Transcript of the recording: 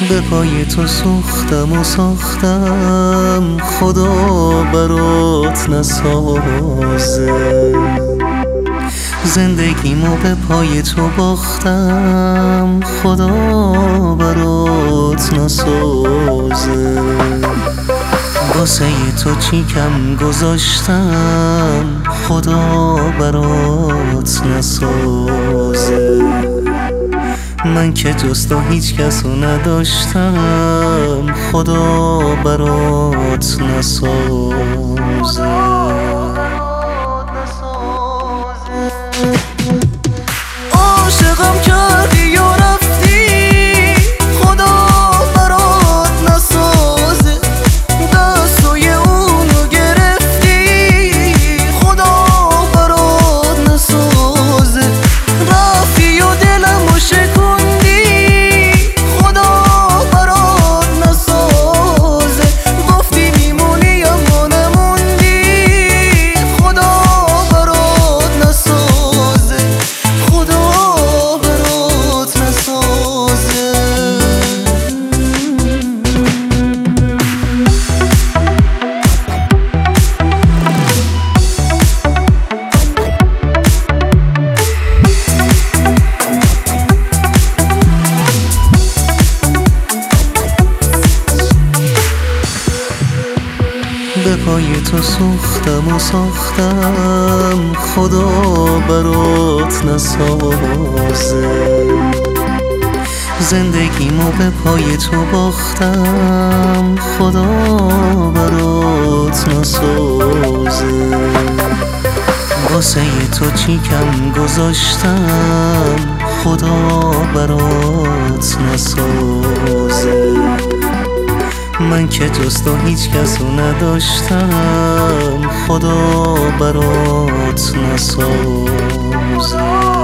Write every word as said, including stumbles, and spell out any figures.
به پای تو سوختم و ساختم، خدا برات نسازه. زندگیمو به پای تو باختم، خدا برات نسازه. واسه تو چی کم گذاشتم، خدا برات نسازه. من که جز تو هیچ کسو نداشتم، خدا برات نسازه. عاشقم کردی و رفتی، خدا برات نسازه. دستای اونو گرفتی، خدا برات نسازه. رفتی و دلمو شکوندی، خدا برات نسازه. گفتی میمونی اما نموندی، خدا برات نسازه. خدا برات نسازه. به پای تو سوختم و ساختم، خدا برات نسازه. زندگیمو به پای تو باختم، خدا برات نسازه. واسه تو چی کم گذاشتم، خدا برات نسازه. من که جز تو هیچ کسو نداشتم، خدا برات نسازه.